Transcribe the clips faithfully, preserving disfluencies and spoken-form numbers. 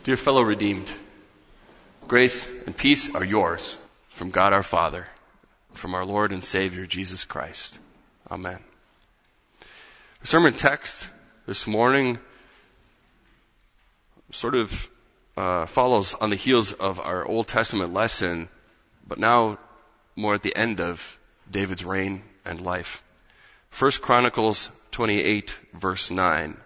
Dear fellow redeemed, grace and peace are yours from God our Father, from our Lord and Savior, Jesus Christ. Amen. The sermon text this morning sort of uh, follows on the heels of our Old Testament lesson, but now more at the end of David's reign and life. First Chronicles twenty-eight, verse nine.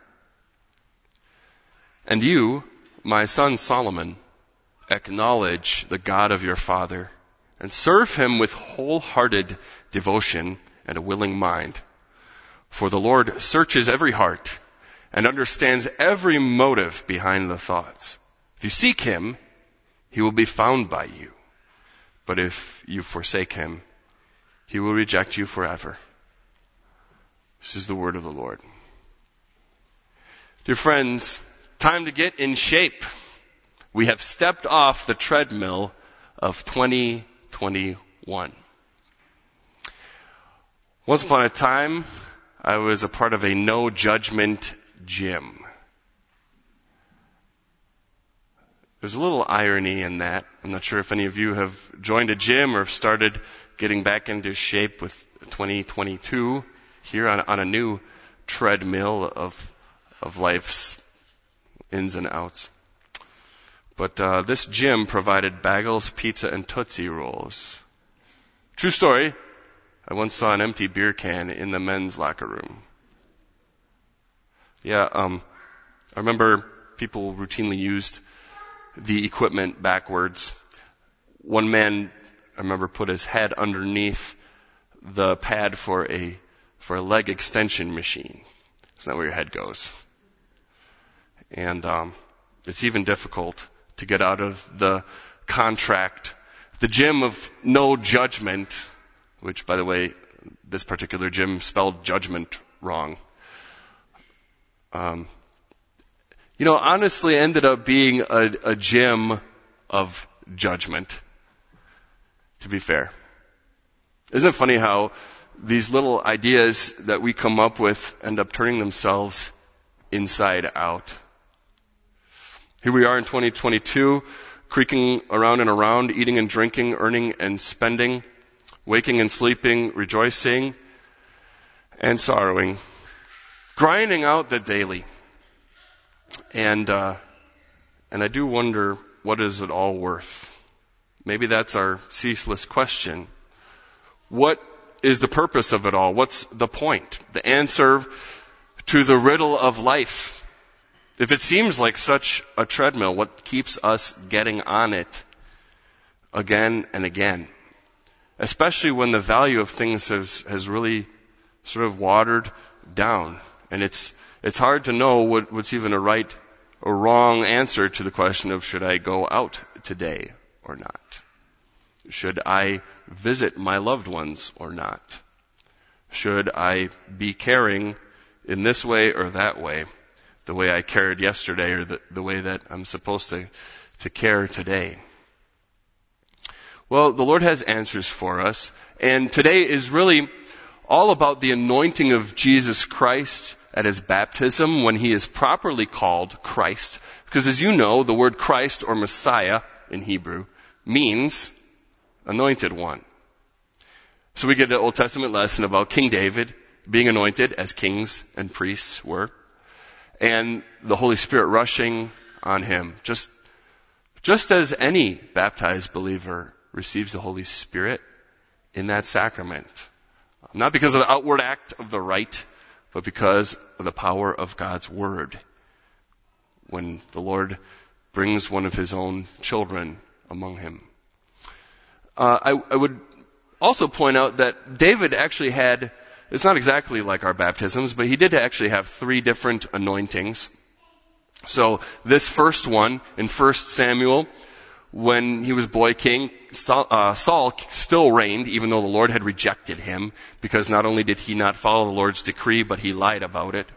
And you, my son Solomon, acknowledge the God of your father and serve him with wholehearted devotion and a willing mind. For the Lord searches every heart and understands every motive behind the thoughts. If you seek him, he will be found by you. But if you forsake him, he will reject you forever. This is the word of the Lord. Dear friends, time to get in shape. We have stepped off the treadmill of twenty twenty-one. Once upon a time, I was a part of a no judgment gym. There's a little irony in that. I'm not sure if any of you have joined a gym or have started getting back into shape with twenty twenty-two here on, on a new treadmill of of life's ins and outs. But uh, this gym provided bagels, pizza, and Tootsie Rolls. True story. I once saw an empty beer can in the men's locker room. Yeah, um, I remember people routinely used the equipment backwards. One man, I remember, put his head underneath the pad for a for a leg extension machine. Isn't that where your head goes? And um, it's even difficult to get out of the contract, the gym of no judgment, which, by the way, this particular gym spelled judgment wrong. Um, you know, honestly, it ended up being a, a gym of judgment, to be fair. Isn't it funny how these little ideas that we come up with end up turning themselves inside out? Here we are in twenty twenty-two, creaking around and around, eating and drinking, earning and spending, waking and sleeping, rejoicing and sorrowing, grinding out the daily. And uh, and I do wonder, what is it all worth? Maybe that's our ceaseless question. What is the purpose of it all? What's the point? The answer to the riddle of life. If it seems like such a treadmill, what keeps us getting on it again and again? Especially when the value of things has, has really sort of watered down. And it's it's hard to know what, what's even a right or wrong answer to the question of, should I go out today or not? Should I visit my loved ones or not? Should I be caring in this way or that way? The way I cared yesterday or the, the way that I'm supposed to, to care today? Well, the Lord has answers for us. And today is really all about the anointing of Jesus Christ at his baptism when he is properly called Christ. Because as you know, the word Christ or Messiah in Hebrew means anointed one. So we get an Old Testament lesson about King David being anointed as kings and priests were, and the Holy Spirit rushing on him. Just, just as any baptized believer receives the Holy Spirit in that sacrament. Not because of the outward act of the rite, but because of the power of God's Word. When the Lord brings one of his own children among him. Uh, I, I would also point out that David actually had, it's not exactly like our baptisms, but he did actually have three different anointings. So this first one in First Samuel, when he was boy king, Saul, uh, Saul still reigned, even though the Lord had rejected him, because not only did he not follow the Lord's decree, but he lied about it.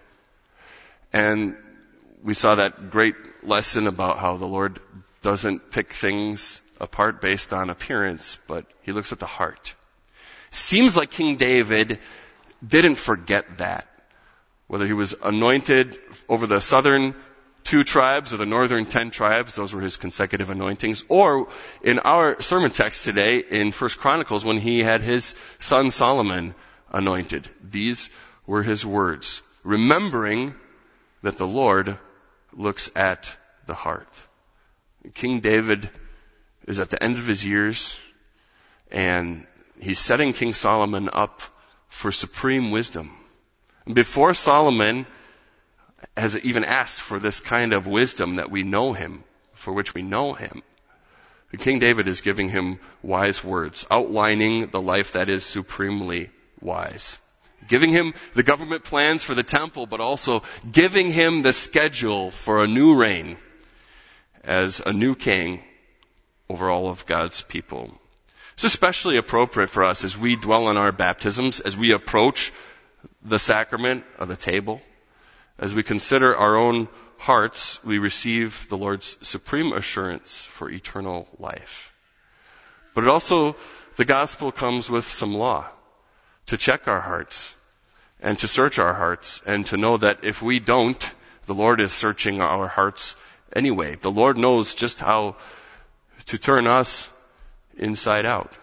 And we saw that great lesson about how the Lord doesn't pick things apart based on appearance, but he looks at the heart. Seems like King David didn't forget that. Whether he was anointed over the southern two tribes, or the northern ten tribes, those were his consecutive anointings. Or in our sermon text today, in First Chronicles, when he had his son Solomon anointed. These were his words, remembering that the Lord looks at the heart. King David is at the end of his years, and he's setting King Solomon up for supreme wisdom. Before Solomon has even asked for this kind of wisdom that we know him, for which we know him, King David is giving him wise words, outlining the life that is supremely wise. Giving him the government plans for the temple, but also giving him the schedule for a new reign as a new king over all of God's people. It's especially appropriate for us as we dwell on our baptisms, as we approach the sacrament of the table, as we consider our own hearts, we receive the Lord's supreme assurance for eternal life. But it also, the gospel comes with some law to check our hearts and to search our hearts and to know that if we don't, the Lord is searching our hearts anyway. The Lord knows just how to turn us inside out.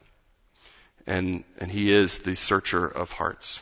And, and He is the searcher of hearts.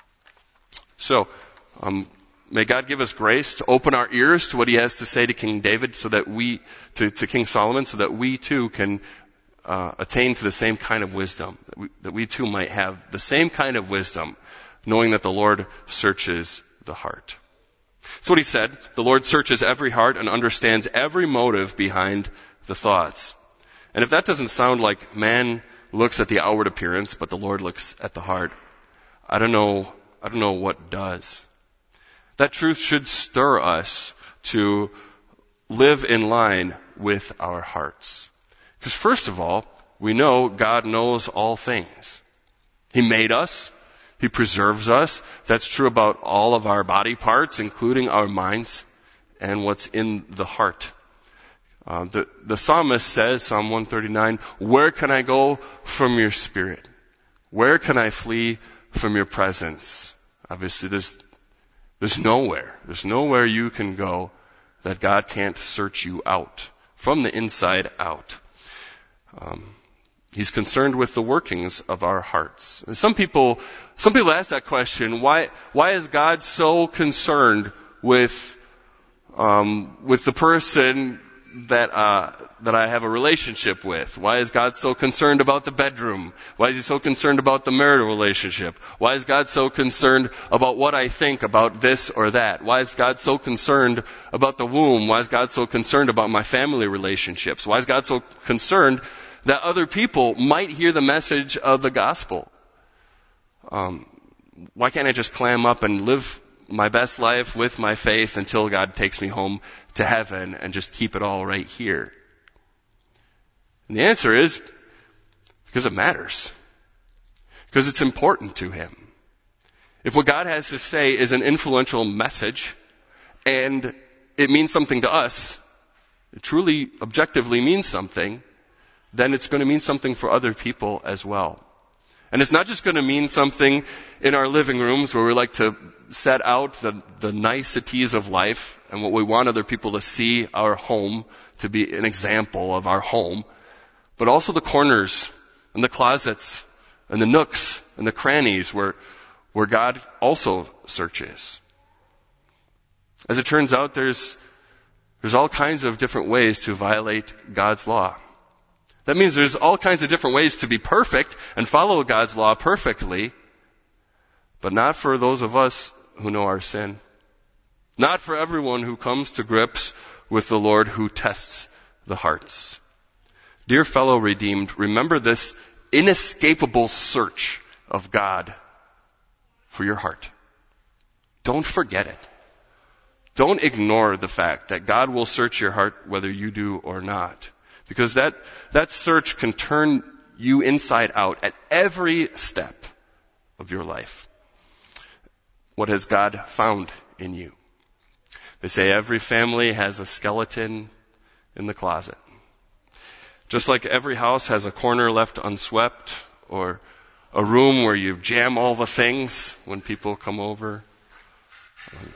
So, um, may God give us grace to open our ears to what He has to say to King David, so that we, to, to King Solomon, so that we too can uh, attain to the same kind of wisdom, that we, that we too might have the same kind of wisdom, knowing that the Lord searches the heart. That's what He said. The Lord searches every heart and understands every motive behind the thoughts. And if that doesn't sound like man looks at the outward appearance, but the Lord looks at the heart, I don't know, I don't know what does. That truth should stir us to live in line with our hearts. Because first of all, we know God knows all things. He made us. He preserves us. That's true about all of our body parts, including our minds and what's in the heart. Uh, the, the psalmist says, Psalm one thirty-nine, where can I go from your spirit? Where can I flee from your presence? Obviously, there's, there's nowhere. There's nowhere you can go that God can't search you out, from the inside out. Um, he's concerned with the workings of our hearts. And some people, some people ask that question, why, why is God so concerned with, um, with the person that uh that I have a relationship with? Why is God so concerned about the bedroom? Why is He so concerned about the marital relationship? Why is God so concerned about what I think about this or that? Why is God so concerned about the womb? Why is God so concerned about my family relationships? Why is God so concerned that other people might hear the message of the gospel? Um, why can't I just clam up and live my best life with my faith until God takes me home to heaven and just keep it all right here? And the answer is because it matters. Because it's important to Him. If what God has to say is an influential message and it means something to us, it truly, objectively means something, then it's going to mean something for other people as well. And it's not just going to mean something in our living rooms where we like to set out the, the niceties of life and what we want other people to see our home to be an example of our home, but also the corners and the closets and the nooks and the crannies where, where God also searches. As it turns out, there's, there's all kinds of different ways to violate God's law. That means there's all kinds of different ways to be perfect and follow God's law perfectly, but not for those of us who know our sin. Not for everyone who comes to grips with the Lord who tests the hearts. Dear fellow redeemed, remember this inescapable search of God for your heart. Don't forget it. Don't ignore the fact that God will search your heart whether you do or not. Because that, that search can turn you inside out at every step of your life. What has God found in you? They say every family has a skeleton in the closet. Just like every house has a corner left unswept, or a room where you jam all the things when people come over.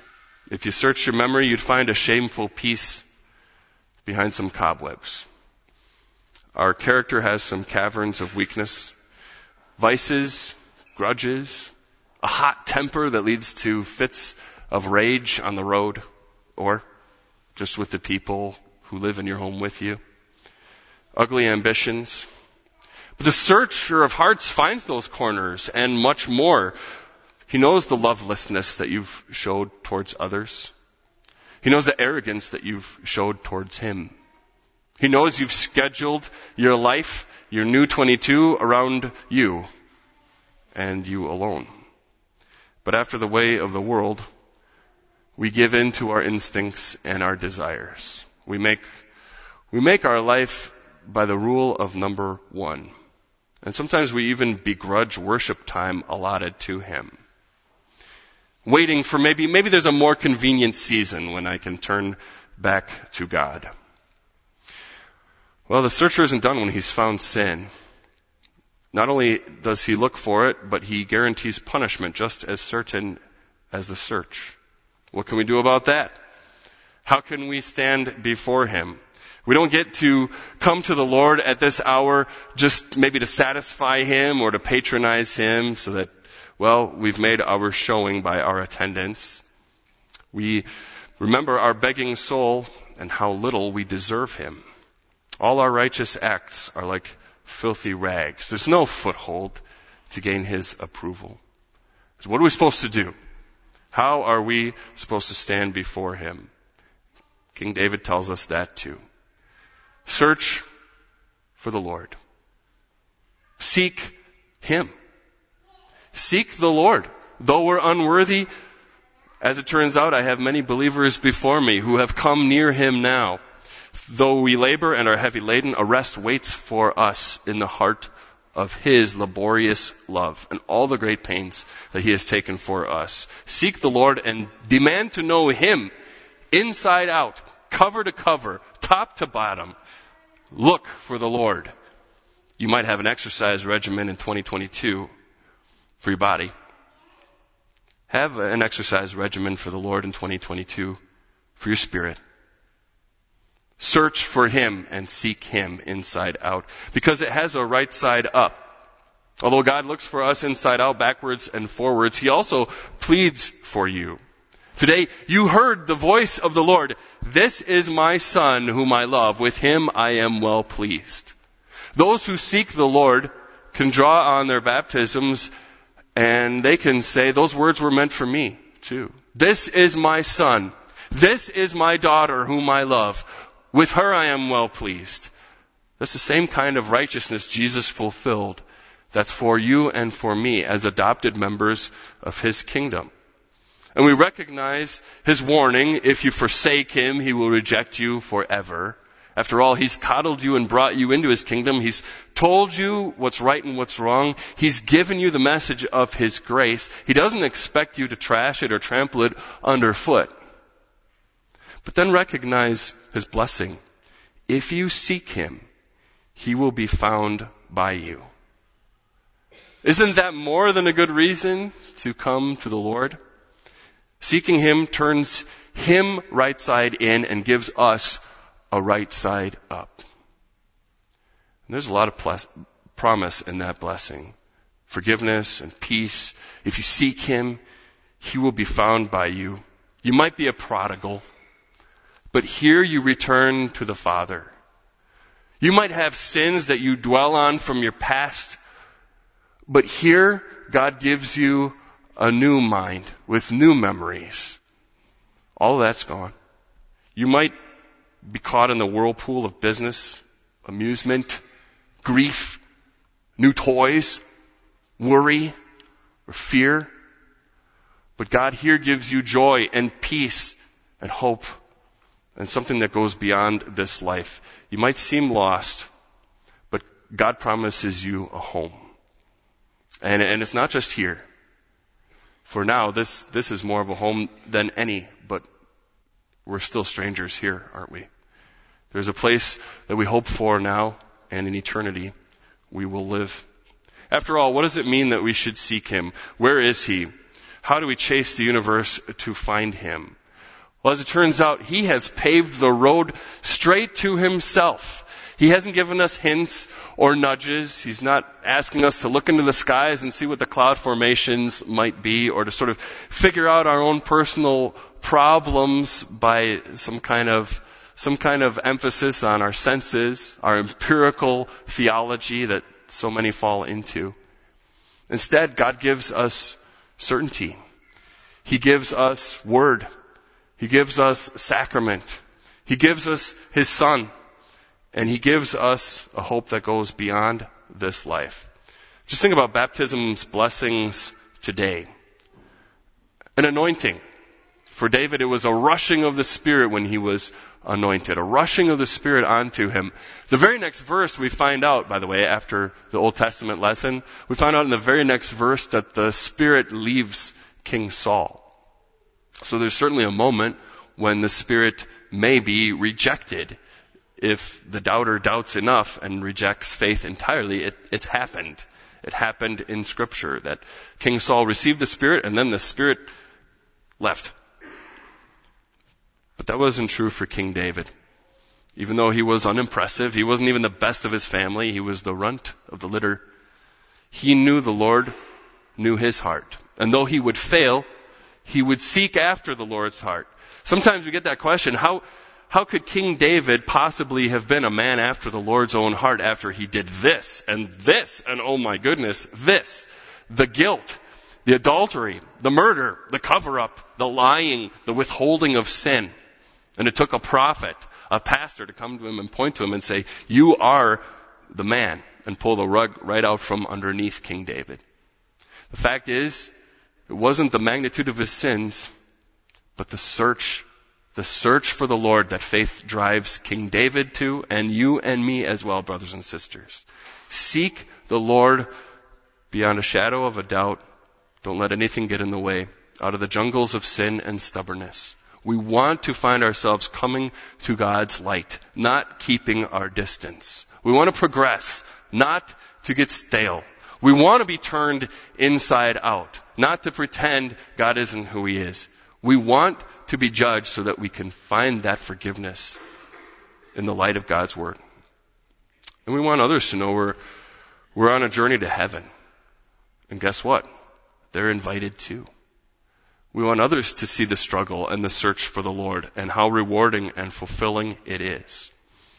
If you search your memory, you'd find a shameful peace behind some cobwebs. Our character has some caverns of weakness, vices, grudges, a hot temper that leads to fits of rage on the road or just with the people who live in your home with you, ugly ambitions. But the searcher of hearts finds those corners and much more. He knows the lovelessness that you've showed towards others. He knows the arrogance that you've showed towards him. He knows you've scheduled your life, your new twenty-two, around you and you alone. But after the way of the world, we give in to our instincts and our desires. We make, we make our life by the rule of number one. And sometimes we even begrudge worship time allotted to him. Waiting for maybe, maybe there's a more convenient season when I can turn back to God. Well, the searcher isn't done when he's found sin. Not only does he look for it, but he guarantees punishment just as certain as the search. What can we do about that? How can we stand before him? We don't get to come to the Lord at this hour just maybe to satisfy him or to patronize him so that, well, we've made our showing by our attendance. We remember our begging soul and how little we deserve him. All our righteous acts are like filthy rags. There's no foothold to gain his approval. So what are we supposed to do? How are we supposed to stand before him? King David tells us that too. Search for the Lord. Seek him. Seek the Lord. Though we're unworthy, as it turns out, I have many believers before me who have come near him now. Though we labor and are heavy laden, a rest waits for us in the heart of his laborious love and all the great pains that he has taken for us. Seek the Lord and demand to know him inside out, cover to cover, top to bottom. Look for the Lord. You might have an exercise regimen in twenty twenty-two for your body. Have an exercise regimen for the Lord in twenty twenty-two for your spirit. Search for him and seek him inside out, because it has a right side up. Although God looks for us inside out, backwards and forwards, he also pleads for you. Today, you heard the voice of the Lord. This is my son whom I love. With him I am well pleased. Those who seek the Lord can draw on their baptisms and they can say, those words were meant for me too. This is my son. This is my daughter whom I love. With her I am well pleased. That's the same kind of righteousness Jesus fulfilled. That's for you and for me as adopted members of his kingdom. And we recognize his warning, if you forsake him, he will reject you forever. After all, he's coddled you and brought you into his kingdom. He's told you what's right and what's wrong. He's given you the message of his grace. He doesn't expect you to trash it or trample it underfoot. But then recognize his blessing. If you seek him, he will be found by you. Isn't that more than a good reason to come to the Lord? Seeking him turns him right side in and gives us a right side up. And there's a lot of pl- promise in that blessing. Forgiveness and peace. If you seek him, he will be found by you. You might be a prodigal, but here you return to the Father. You might have sins that you dwell on from your past, but here God gives you a new mind with new memories. All of that's gone. You might be caught in the whirlpool of business, amusement, grief, new toys, worry, or fear. But God here gives you joy and peace and hope and something that goes beyond this life. You might seem lost, but God promises you a home. And, and it's not just here. For now, this, this is more of a home than any, but we're still strangers here, aren't we? There's a place that we hope for now, and in eternity we will live. After all, what does it mean that we should seek him? Where is he? How do we chase the universe to find him? Well, as it turns out, he has paved the road straight to himself. He hasn't given us hints or nudges. He's not asking us to look into the skies and see what the cloud formations might be, or to sort of figure out our own personal problems by some kind of some kind of emphasis on our senses, our empirical theology that so many fall into. Instead, God gives us certainty. He gives us word. He gives us sacrament. He gives us his Son. And he gives us a hope that goes beyond this life. Just think about baptism's blessings today. An anointing. For David, it was a rushing of the Spirit when he was anointed. A rushing of the Spirit onto him. The very next verse we find out, by the way, after the Old Testament lesson, we find out in the very next verse that the Spirit leaves King Saul. So there's certainly a moment when the Spirit may be rejected. If the doubter doubts enough and rejects faith entirely, it, it's happened. It happened in Scripture that King Saul received the Spirit and then the Spirit left. But that wasn't true for King David. Even though he was unimpressive, he wasn't even the best of his family, he was the runt of the litter. He knew the Lord knew his heart. And though he would fail, he would seek after the Lord's heart. Sometimes we get that question, how How could King David possibly have been a man after the Lord's own heart after he did this and this and oh my goodness, this, the guilt, the adultery, the murder, the cover-up, the lying, the withholding of sin. And it took a prophet, a pastor to come to him and point to him and say, you are the man, and pull the rug right out from underneath King David. The fact is, it wasn't the magnitude of his sins, but the search The search for the Lord that faith drives King David to, and you and me as well, brothers and sisters. Seek the Lord beyond a shadow of a doubt. Don't let anything get in the way. Out of the jungles of sin and stubbornness. We want to find ourselves coming to God's light, not keeping our distance. We want to progress, not to get stale. We want to be turned inside out, not to pretend God isn't who he is. We want to be judged so that we can find that forgiveness in the light of God's Word. And we want others to know we're, we're on a journey to heaven. And guess what? They're invited too. We want others to see the struggle and the search for the Lord and how rewarding and fulfilling it is.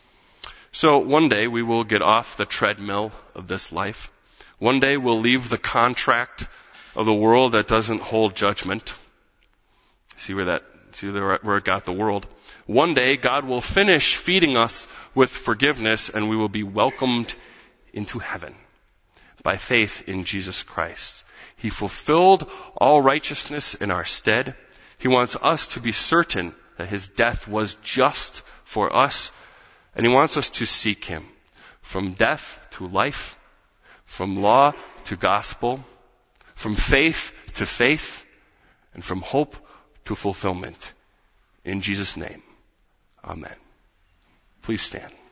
So one day we will get off the treadmill of this life. One day we'll leave the contract of the world that doesn't hold judgment. See where that, see where it got the world. One day God will finish feeding us with forgiveness and we will be welcomed into heaven by faith in Jesus Christ. He fulfilled all righteousness in our stead. He wants us to be certain that his death was just for us, and he wants us to seek him from death to life, from law to gospel, from faith to faith, and from hope to fulfillment. In Jesus' name, amen. Please stand.